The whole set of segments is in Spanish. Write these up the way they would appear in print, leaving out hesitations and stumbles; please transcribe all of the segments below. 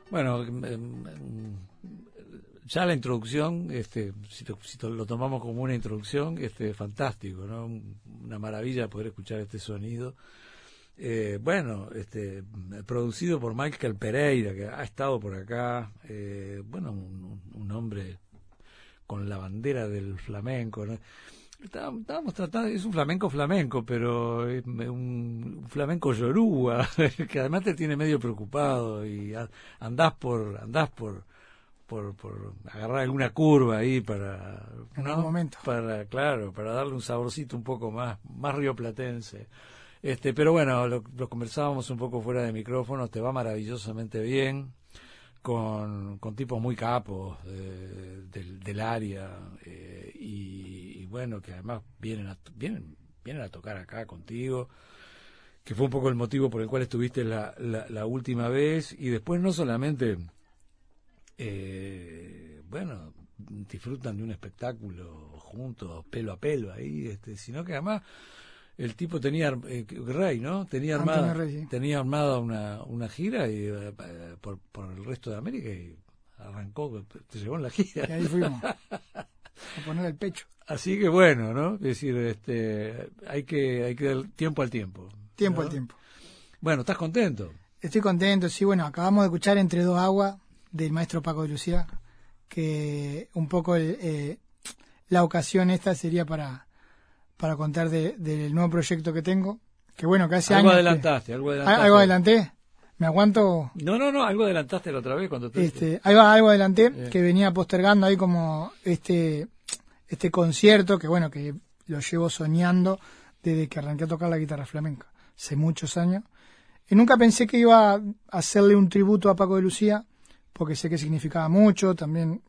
Bueno, ya la introducción, si lo tomamos como una introducción, fantástico, ¿no? Una maravilla poder escuchar este sonido. Producido por Michael Pereira, que ha estado por acá, un hombre con la bandera del flamenco, ¿no? Estábamos tratando, es un flamenco, pero es un flamenco yoruba, que además te tiene medio preocupado y andás por agarrar alguna curva ahí para, en ¿no? algún momento, para darle un saborcito un poco más rioplatense. Pero bueno, lo conversábamos un poco fuera de micrófono, te va maravillosamente bien, con tipos muy capos del área, y bueno, que además vienen a tocar acá contigo, que fue un poco el motivo por el cual estuviste la última vez, y después no solamente disfrutan de un espectáculo juntos, pelo a pelo ahí, sino que además el tipo tenía Rey, ¿no? Tenía armada, Rey, sí. Tenía armada una gira y por el resto de América, y arrancó, te llevó en la gira. Y ahí fuimos a poner el pecho. Así que bueno, ¿no? Es decir, hay que dar tiempo al tiempo. Tiempo ¿no? al tiempo. Bueno, ¿estás contento? Estoy contento, sí. Bueno, acabamos de escuchar Entre dos aguas del maestro Paco de Lucía, que un poco la ocasión esta sería para contar del nuevo proyecto que tengo, que bueno, que hace algo años adelantaste. ¿Algo adelanté? ¿Me aguanto? No, algo adelantaste la otra vez cuando te... algo adelanté, que venía postergando ahí como este concierto, que bueno, que lo llevo soñando desde que arranqué a tocar la guitarra flamenca, hace muchos años, y nunca pensé que iba a hacerle un tributo a Paco de Lucía, porque sé que significaba mucho, también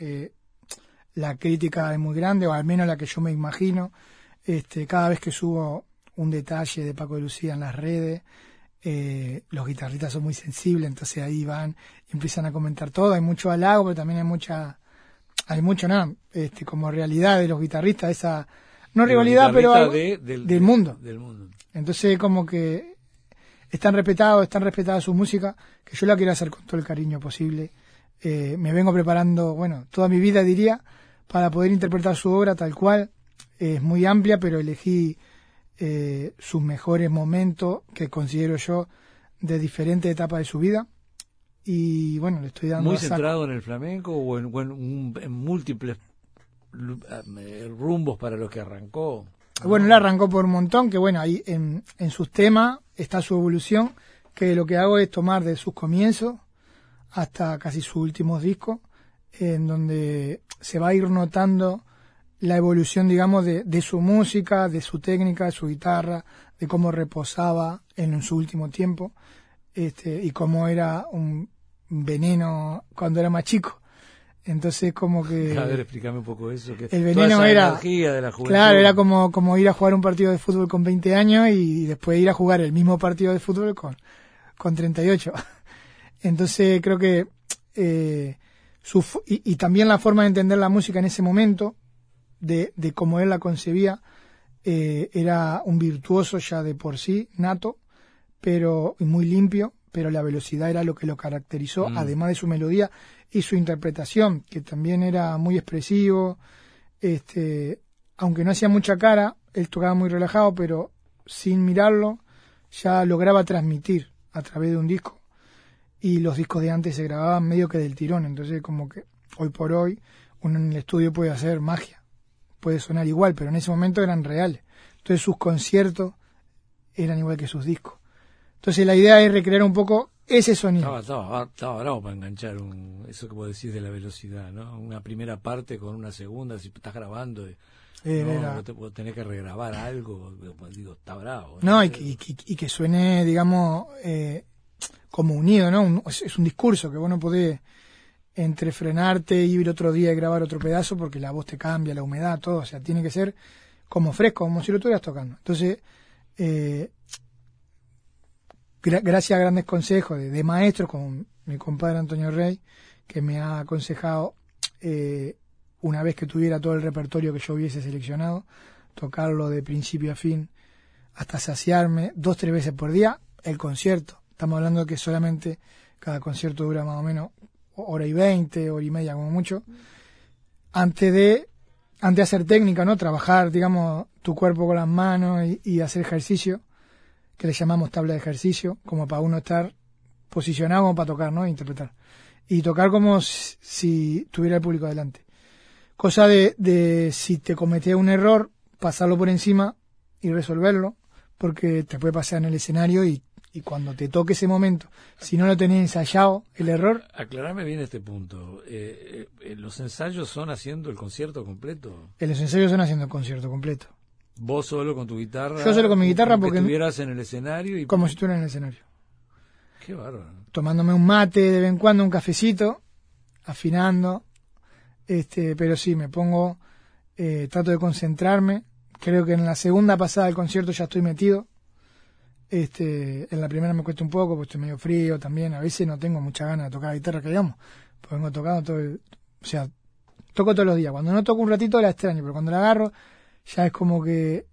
la crítica es muy grande, o al menos la que yo me imagino. Cada vez que subo un detalle de Paco de Lucía en las redes, los guitarristas son muy sensibles, entonces ahí van y empiezan a comentar todo. Hay mucho halago, pero también hay mucho como realidad de los guitarristas, esa no rivalidad, pero algo del mundo. Entonces como que están respetadas su música, que yo la quiero hacer con todo el cariño posible. Me vengo preparando, toda mi vida diría, para poder interpretar su obra tal cual. Es muy amplia, pero elegí sus mejores momentos, que considero yo, de diferentes etapas de su vida. Y bueno, le estoy dando... ¿Muy centrado en el flamenco o en múltiples rumbos para los que arrancó? Bueno, él arrancó por un montón, que bueno, ahí en sus temas está su evolución, que lo que hago es tomar de sus comienzos hasta casi sus últimos discos, en donde se va a ir notando la evolución, digamos, de su música, de su técnica, de su guitarra, de cómo reposaba en su último tiempo, y cómo era un veneno cuando era más chico. Entonces, como que... A ver, explícame un poco eso. Que el veneno toda esa era... energía de la juventud. Claro, era como ir a jugar un partido de fútbol con 20 años y después ir a jugar el mismo partido de fútbol con 38. Entonces, creo que... y también la forma de entender la música en ese momento, de cómo él la concebía, era un virtuoso ya de por sí, nato, y muy limpio, pero la velocidad era lo que lo caracterizó, además de su melodía y su interpretación, que también era muy expresivo. Aunque no hacía mucha cara, él tocaba muy relajado, pero sin mirarlo ya lograba transmitir a través de un disco, y los discos de antes se grababan medio que del tirón. Entonces, como que hoy por hoy uno en el estudio puede hacer magia, puede sonar igual, pero en ese momento eran reales. Entonces sus conciertos eran igual que sus discos. Entonces la idea es recrear un poco ese sonido. Estaba bravo para enganchar eso que vos decís de la velocidad, ¿no? Una primera parte con una segunda, si estás grabando, vos tenés que regrabar algo, digo, está bravo. No, y que suene, digamos, como unido, ¿no? Es un discurso que vos no podés entre frenarte y ir otro día y grabar otro pedazo, porque la voz te cambia, la humedad, todo. O sea, tiene que ser como fresco, como si lo estuvieras tocando. Entonces, gracias a grandes consejos de maestros como mi compadre Antonio Rey, que me ha aconsejado, una vez que tuviera todo el repertorio que yo hubiese seleccionado, tocarlo de principio a fin hasta saciarme 2-3 veces por día el concierto. Estamos hablando de que solamente cada concierto dura más o menos hora y 20, hora y media como mucho, antes de hacer técnica, ¿no? Trabajar, digamos, tu cuerpo con las manos y hacer ejercicio, que le llamamos tabla de ejercicio, como para uno estar posicionado como para tocar, ¿no? E interpretar. Y tocar como si tuviera el público delante. Cosa de si te cometés un error, pasarlo por encima y resolverlo, porque te puede pasar en el escenario y cuando te toque ese momento, si no lo tenés ensayado, el error... Aclarame bien este punto. ¿Los ensayos son haciendo el concierto completo? Los ensayos son haciendo el concierto completo. ¿Vos solo con tu guitarra? Yo solo con mi guitarra porque... estuvieras en el escenario y... Como si estuviera en el escenario. Qué bárbaro. Tomándome un mate de vez en cuando, un cafecito, afinando, pero sí, me pongo, trato de concentrarme. Creo que en la segunda pasada del concierto ya estoy metido. En la primera me cuesta un poco, porque estoy medio frío también. A veces no tengo mucha ganas de tocar la guitarra, que digamos. Pues vengo tocando toco todos los días. Cuando no toco un ratito la extraño, pero cuando la agarro, ya es como que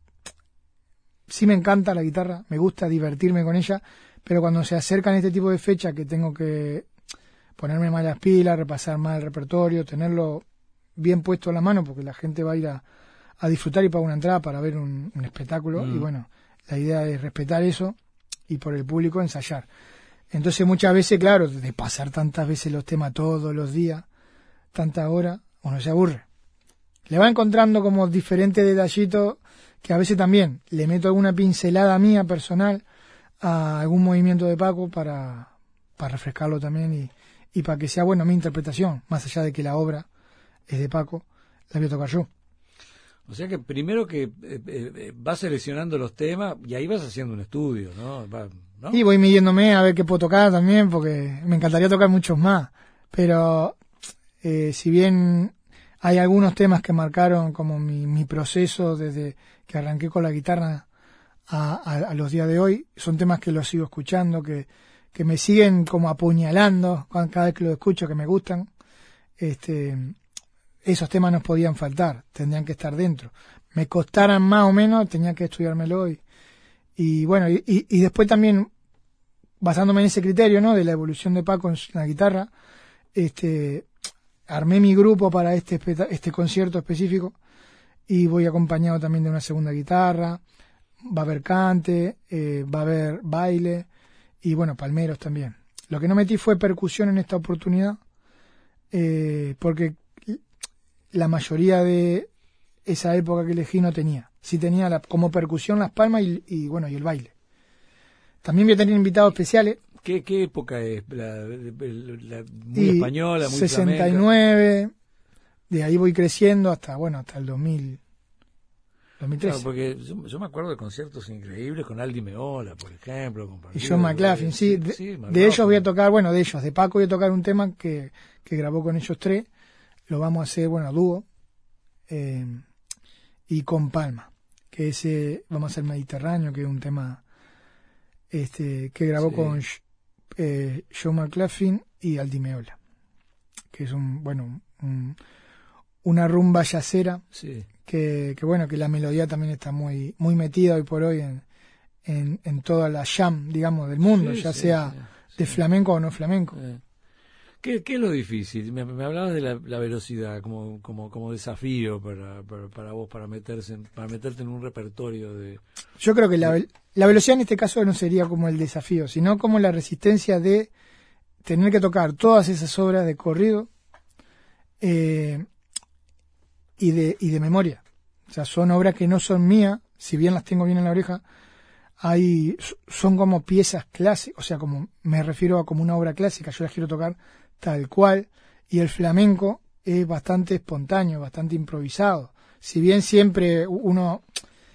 sí me encanta la guitarra, me gusta divertirme con ella, pero cuando se acercan este tipo de fechas que tengo que ponerme más las pilas, repasar más el repertorio, tenerlo bien puesto en la mano, porque la gente va a ir a disfrutar y paga una entrada para ver un espectáculo, y bueno, la idea es respetar eso y por el público ensayar. Entonces muchas veces, claro, de pasar tantas veces los temas todos los días, tantas horas, uno se aburre. Le va encontrando como diferentes detallitos que a veces también le meto alguna pincelada mía personal a algún movimiento de Paco para refrescarlo también y para que sea, bueno, mi interpretación, más allá de que la obra es de Paco, la voy a tocar yo. O sea que primero que vas seleccionando los temas y ahí vas haciendo un estudio, ¿no? Y voy midiéndome a ver qué puedo tocar también, porque me encantaría tocar muchos más. Pero si bien hay algunos temas que marcaron como mi proceso desde que arranqué con la guitarra a los días de hoy, son temas que los sigo escuchando, que me siguen como apuñalando cada vez que los escucho, que me gustan. Esos temas no podían faltar, tendrían que estar dentro. Me costaran más o menos, tenía que estudiármelo y bueno, y después también, basándome en ese criterio, ¿no? De la evolución de Paco en la guitarra, armé mi grupo para este concierto específico y voy acompañado también de una segunda guitarra, va a haber cante, va a haber baile y bueno, palmeros también. Lo que no metí fue percusión en esta oportunidad, porque la mayoría de esa época que elegí no tenía. Sí tenía como percusión las palmas y bueno, y el baile. También voy a tener invitados especiales. ¿Qué época es? Muy española, muy 69, flamenca. De ahí voy creciendo hasta el 2013. Claro, porque yo me acuerdo de conciertos increíbles con Aldi Meola, por ejemplo. Y John McLaughlin, sí. De ellos voy a tocar, de Paco voy a tocar un tema que grabó con ellos tres. Lo vamos a hacer, a dúo. Y con Palma, que ese vamos a hacer Mediterráneo, que es un tema que grabó con John McLaughlin y Aldi Meola, que es una rumba yacera, que la melodía también está muy muy metida hoy por hoy en toda la jam, digamos, del mundo, sea de flamenco o no flamenco. ¿Qué es lo difícil? Me hablabas de la velocidad como desafío para vos, para meterte en un repertorio de... Yo creo que la velocidad en este caso no sería como el desafío, sino como la resistencia de tener que tocar todas esas obras de corrido y de memoria. O sea, son obras que no son mías, si bien las tengo bien en la oreja, son como piezas clásicas, o sea, como me refiero a como una obra clásica, yo las quiero tocar tal cual, y el flamenco es bastante espontáneo, bastante improvisado. Si bien siempre uno,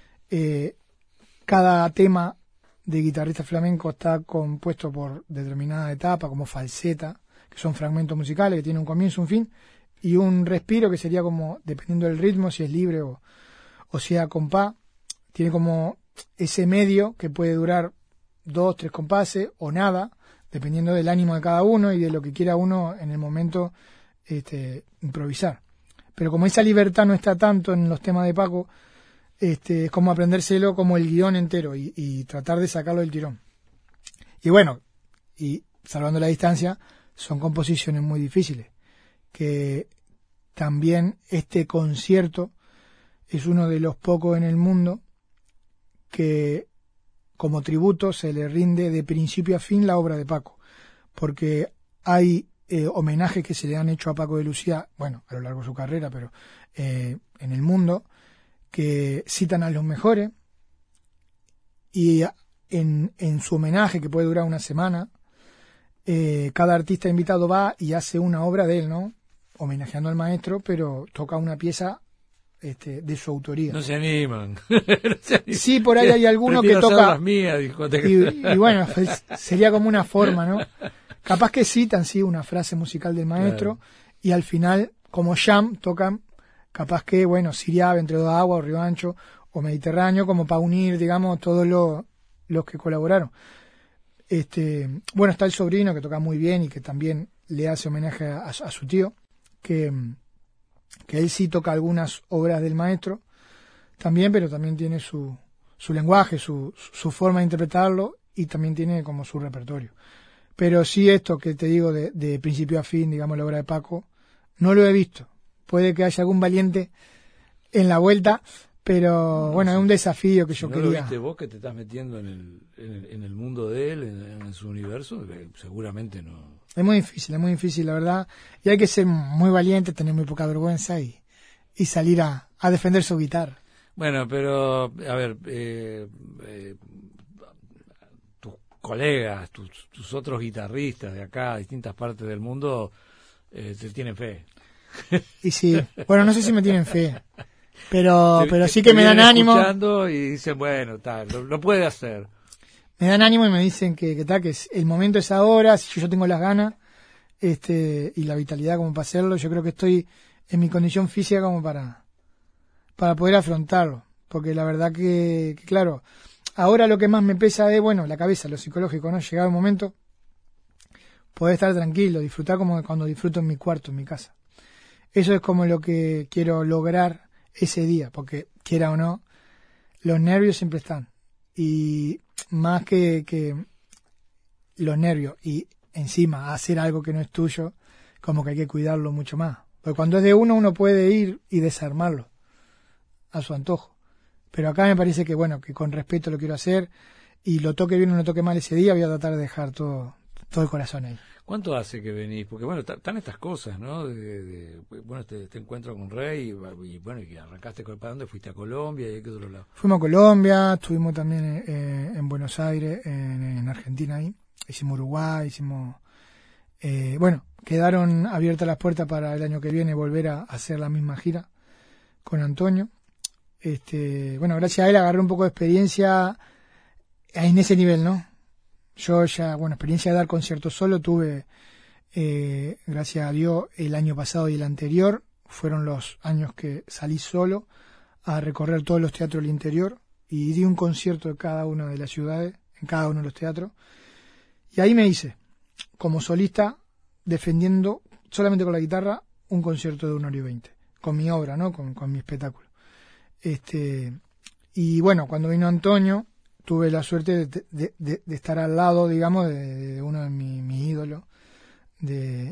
cada tema de guitarrista flamenco está compuesto por determinada etapa, como falseta, que son fragmentos musicales que tienen un comienzo, un fin, y un respiro que sería como, dependiendo del ritmo, si es libre o sea compás, tiene como ese medio que puede durar 2, 3 compases o nada, dependiendo del ánimo de cada uno y de lo que quiera uno en el momento improvisar. Pero como esa libertad no está tanto en los temas de Paco, es como aprendérselo como el guión entero y tratar de sacarlo del tirón. Y bueno, y salvando la distancia, son composiciones muy difíciles. Que también este concierto es uno de los pocos en el mundo que como tributo se le rinde de principio a fin la obra de Paco, porque hay homenajes que se le han hecho a Paco de Lucía, bueno, a lo largo de su carrera, pero en el mundo, que citan a los mejores, y en su homenaje, que puede durar una semana, cada artista invitado va y hace una obra de él, ¿no? Homenajeando al maestro, pero toca una pieza de su autoría. No se animan. Sí, por ahí hay alguno que toca. Las mías, y bueno, sería como una forma, ¿no? Capaz que citan, sí, una frase musical del maestro, claro. Y al final, como jam, tocan, capaz que, bueno, Siriabe, Entre dos aguas, o Río Ancho, o Mediterráneo, como para unir, digamos, todos los que colaboraron. Bueno, está el sobrino, que toca muy bien y que también le hace homenaje a su tío, que él sí toca algunas obras del maestro también, pero también tiene su lenguaje, su forma de interpretarlo, y también tiene como su repertorio. Pero sí, esto que te digo de principio a fin, digamos, la obra de Paco, no lo he visto. Puede que haya algún valiente en la vuelta, pero bueno, es un desafío que yo quería. ¿No lo viste vos, que te estás metiendo en el mundo de él, en su universo? Seguramente no. Es muy difícil, la verdad. Y hay que ser muy valiente, tener muy poca vergüenza y salir a defender su guitarra. Bueno, pero, a ver, tus colegas, tus otros guitarristas de acá, de distintas partes del mundo, te tienen fe. Y sí, bueno, no sé si me tienen fe, pero sí que me dan ánimo. Escuchando y dicen, bueno, tal, lo puede hacer. Me dan ánimo y me dicen que el momento es ahora, si yo tengo las ganas y la vitalidad como para hacerlo. Yo creo que estoy en mi condición física como para poder afrontarlo, porque la verdad que claro, ahora lo que más me pesa es, bueno, la cabeza, lo psicológico, ¿no? Llegado el momento, poder estar tranquilo, disfrutar como cuando disfruto en mi cuarto, en mi casa. Eso es como lo que quiero lograr ese día, porque quiera o no, los nervios siempre están. Y más que los nervios y encima hacer algo que no es tuyo, como que hay que cuidarlo mucho más. Porque cuando es de uno puede ir y desarmarlo a su antojo. Pero acá me parece que, bueno, que con respeto lo quiero hacer, y lo toque bien o no toque mal ese día, voy a tratar de dejar todo el corazón ahí. ¿Cuánto hace que venís? Porque, bueno, están estas cosas, ¿no? Bueno, este encuentro con Rey, y bueno, y arrancaste, ¿para dónde fuiste? ¿A Colombia? ¿Y a qué otro lado? Fuimos a Colombia, estuvimos también en Buenos Aires, en Argentina ahí. Hicimos Uruguay, bueno, quedaron abiertas las puertas para el año que viene volver a hacer la misma gira con Antonio. Bueno, gracias a él agarré un poco de experiencia en ese nivel, ¿no? Yo ya, bueno, experiencia de dar conciertos solo tuve, gracias a Dios, el año pasado y el anterior. Fueron los años que salí solo a recorrer todos los teatros del interior y di un concierto de cada una de las ciudades, en cada uno de los teatros. Y ahí me hice, como solista, defendiendo solamente con la guitarra un concierto de 1 hora y 20, con mi obra, ¿no? Con mi espectáculo. Y bueno, cuando vino Antonio, tuve la suerte de estar al lado, digamos, de uno de mis ídolos, de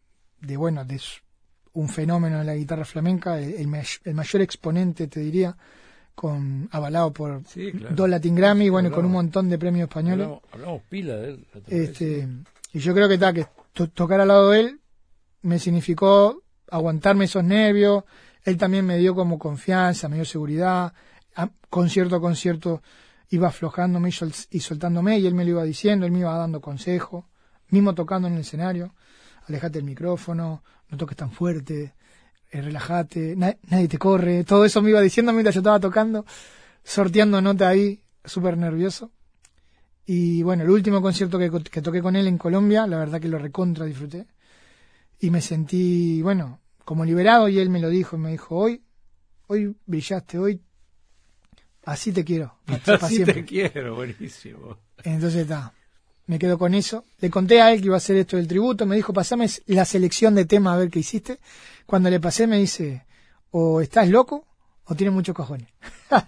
un fenómeno de la guitarra flamenca, el mayor exponente, te diría, avalado por sí, claro. 2 Latin Grammy, bueno, y con un montón de premios españoles. Hablamos pila de él. Y yo creo que tocar al lado de él me significó aguantarme esos nervios. Él también me dio como confianza, me dio seguridad. Concierto a concierto iba aflojándome y soltándome, y él me lo iba diciendo, él me iba dando consejos, mismo tocando en el escenario: alejate del micrófono, no toques tan fuerte, relájate, nadie te corre. Todo eso me iba diciendo mientras yo estaba tocando, sorteando notas ahí, súper nervioso. Y bueno, el último concierto que toqué con él en Colombia, la verdad que lo recontra disfruté, y me sentí, bueno, como liberado, y él me lo dijo, me dijo: hoy brillaste, hoy así te quiero. Así te quiero, buenísimo. Entonces me quedo con eso. Le conté a él que iba a hacer esto del tributo, me dijo: pasame la selección de temas a ver qué hiciste. Cuando le pasé me dice: o estás loco o tienes muchos cojones.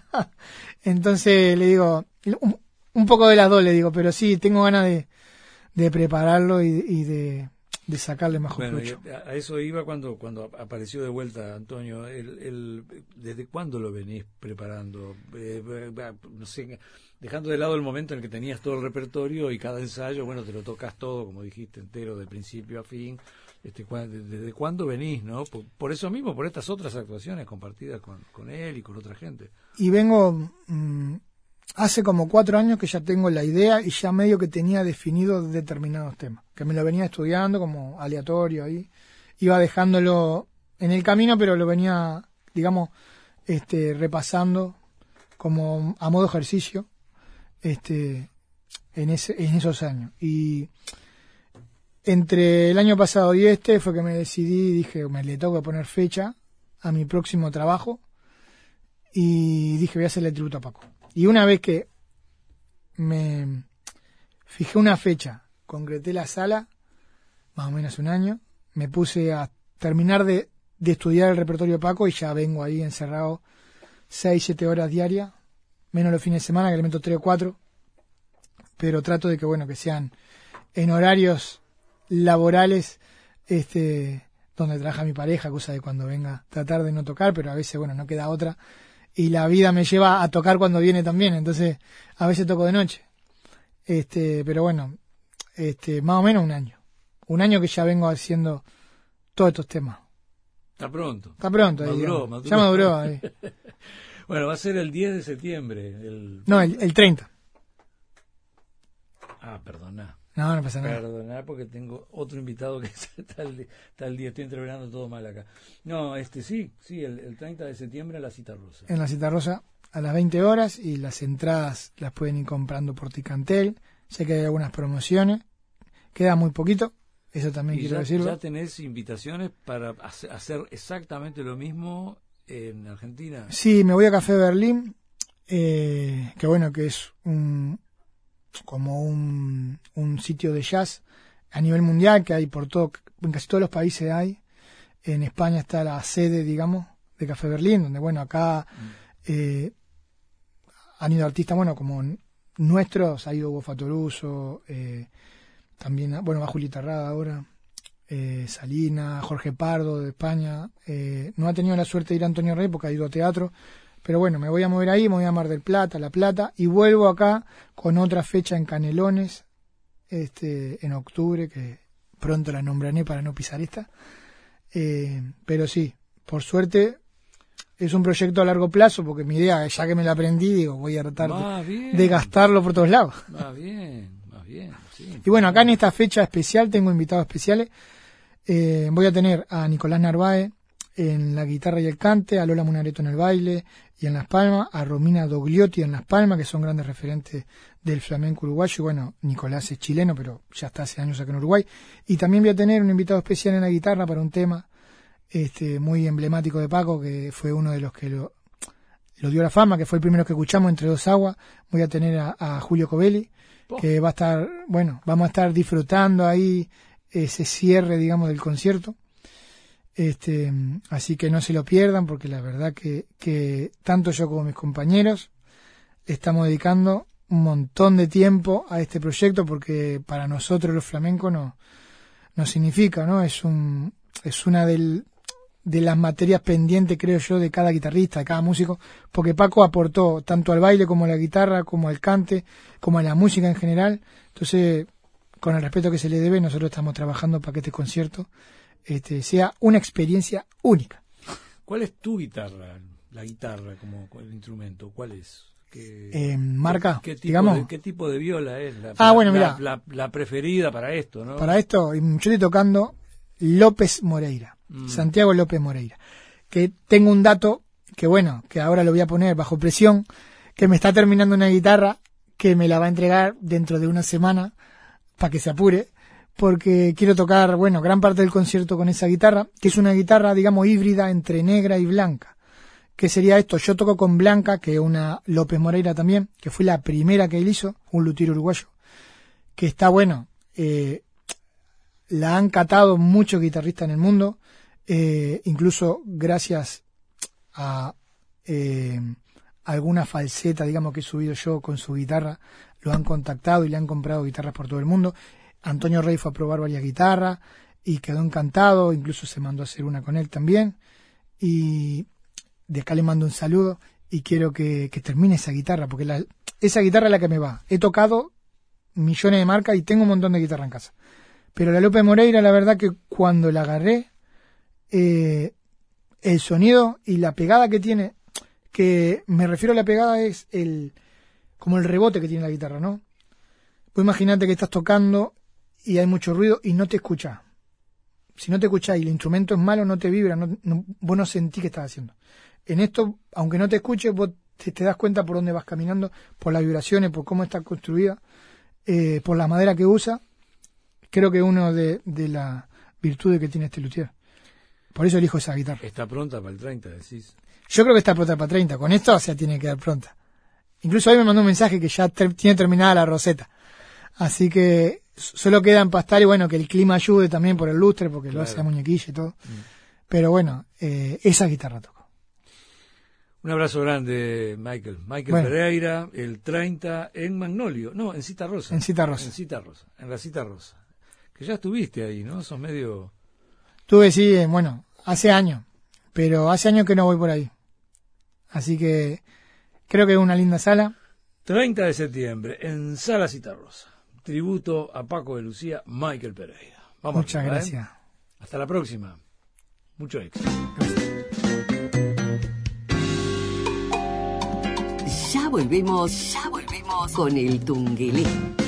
Entonces le digo, un poco de las dos le digo, pero sí, tengo ganas de de prepararlo y de sacarle mejor provecho. A eso iba cuando apareció de vuelta Antonio. ¿Desde cuándo lo venís preparando? No sé, dejando de lado el momento en el que tenías todo el repertorio y cada ensayo, bueno, te lo tocas todo, como dijiste, entero, de principio a fin. ¿Desde cuándo venís, no? Por eso mismo, por estas otras actuaciones compartidas con él y con otra gente. Y vengo... hace como 4 años que ya tengo la idea y ya medio que tenía definido determinados temas, que me lo venía estudiando como aleatorio ahí, iba dejándolo en el camino, pero lo venía, digamos, repasando como a modo ejercicio, en esos años. Y entre el año pasado y fue que me decidí, dije, le tengo que poner fecha a mi próximo trabajo y dije, voy a hacerle tributo a Paco. Y una vez que me fijé una fecha, concreté la sala, más o menos un año, me puse a terminar de estudiar el repertorio de Paco y ya vengo ahí encerrado 6-7 horas diarias, menos los fines de semana, que le meto 3 o 4, pero trato de que, bueno, que sean en horarios laborales, donde trabaja mi pareja, cosa de cuando venga tratar de no tocar, pero a veces, bueno, no queda otra. Y la vida me lleva a tocar cuando viene también, entonces a veces toco de noche. Pero bueno, más o menos un año. Un año que ya vengo haciendo todos estos temas. Está pronto. Está pronto. Maduró. Ya maduró. Bueno, va a ser el 10 de septiembre. No, el 30. Perdona. No pasa nada. Perdonar porque tengo otro invitado que está el día, estoy entreverando todo mal acá. No, sí, el 30 de septiembre en la Cita Rosa. En la Cita Rosa a las 20 horas y las entradas las pueden ir comprando por Ticantel. Sé que hay algunas promociones, queda muy poquito, eso también quiero decirlo. ¿Ya tenés invitaciones para hacer exactamente lo mismo en Argentina? Sí, me voy a Café Berlín, que bueno, que es como un sitio de jazz a nivel mundial que hay en casi todos los países hay. En España está la sede, digamos, de Café Berlín, donde, bueno, acá han ido artistas, bueno, como nuestros, ha ido Hugo Fatoruso, también, bueno, va Julieta Rada ahora, Salina, Jorge Pardo de España, no ha tenido la suerte de ir a Antonio Rey porque ha ido a teatro. Pero bueno, me voy a mover ahí, me voy a Mar del Plata, La Plata, y vuelvo acá con otra fecha en Canelones, en octubre, que pronto la nombraré para no pisar esta. Pero sí, por suerte es un proyecto a largo plazo, porque mi idea, ya que me la aprendí, digo, voy a tratar de gastarlo por todos lados. Más bien, sí. Y bueno, acá en esta fecha especial tengo invitados especiales. Voy a tener a Nicolás Narváez en la guitarra y el cante, a Lola Munareto en el baile y en Las Palmas, a Romina Dogliotti en Las Palmas, que son grandes referentes del flamenco uruguayo. Y bueno, Nicolás es chileno, pero ya está hace años acá en Uruguay. Y también voy a tener un invitado especial en la guitarra para un tema muy emblemático de Paco, que fue uno de los que lo dio la fama, que fue el primero que escuchamos, Entre dos aguas. Voy a tener a Julio Covelli, que va a estar, bueno, vamos a estar disfrutando ahí ese cierre, digamos, del concierto. Así que no se lo pierdan, porque la verdad que tanto yo como mis compañeros estamos dedicando un montón de tiempo a este proyecto, porque para nosotros los flamencos no significa, ¿no? Es una de las materias pendientes, creo yo, de cada guitarrista, de cada músico, porque Paco aportó tanto al baile como a la guitarra, como al cante, como a la música en general. Entonces, con el respeto que se le debe, nosotros estamos trabajando para que este concierto sea una experiencia única. ¿Cuál es tu guitarra? La guitarra como el instrumento, ¿cuál es? Marca, ¿Qué tipo digamos. ¿Qué tipo de viola es? Bueno, mira. La preferida para esto, ¿no? Para esto, yo estoy tocando López Moreira, Santiago López Moreira. Que tengo un dato que, bueno, que ahora lo voy a poner bajo presión, que me está terminando una guitarra que me la va a entregar dentro de una semana para que se apure, porque quiero tocar, bueno, gran parte del concierto con esa guitarra, que es una guitarra, digamos, híbrida entre negra y blanca. ¿Qué sería esto? Yo toco con blanca, que es una López Moreira también, que fue la primera que él hizo, un luthier uruguayo, que está, bueno, la han catado muchos guitarristas en el mundo, incluso gracias a alguna falseta, digamos, que he subido yo con su guitarra, lo han contactado y le han comprado guitarras por todo el mundo. Antonio Rey fue a probar varias guitarras y quedó encantado, incluso se mandó a hacer una con él también. Y de acá le mando un saludo y quiero que termine esa guitarra, porque esa guitarra es la que me va. He tocado millones de marcas y tengo un montón de guitarra en casa. Pero la López Moreira, la verdad que cuando la agarré, el sonido y la pegada que tiene, que me refiero a la pegada es como el rebote que tiene la guitarra, ¿no? Pues imagínate que estás tocando y hay mucho ruido y no te escuchás. Si no te escuchás y el instrumento es malo, no te vibra, vos no sentís qué estás haciendo. En esto, aunque no te escuches, vos te das cuenta por dónde vas caminando, por las vibraciones, por cómo está construida, por la madera que usa. Creo que es una de las virtudes que tiene este luthier. Por eso elijo esa guitarra. ¿Está pronta para el 30, decís? Yo creo que está pronta para 30. Con esto, o sea, tiene que quedar pronta. Incluso hoy me mandó un mensaje que ya tiene terminada la roseta. Así que solo queda empastar y bueno, que el clima ayude también por el lustre, porque claro, lo hace a muñequilla y todo. Pero bueno, esa guitarra toco. Un abrazo grande, Michael. Michael Pereira, el 30 en Magnolio. No, en Cita Rosa. En Cita Rosa. En la Cita Rosa. Que ya estuviste ahí, ¿no? Sos medio... Tuve, sí, bueno, hace años. Pero hace años que no voy por ahí. Así que creo que es una linda sala. 30 de septiembre, en Sala Cita Rosa. Tributo a Paco de Lucía, Michael Pereira. Vamos. Muchas gracias. Hasta la próxima. Mucho éxito. Ya volvemos con el Tunguelé.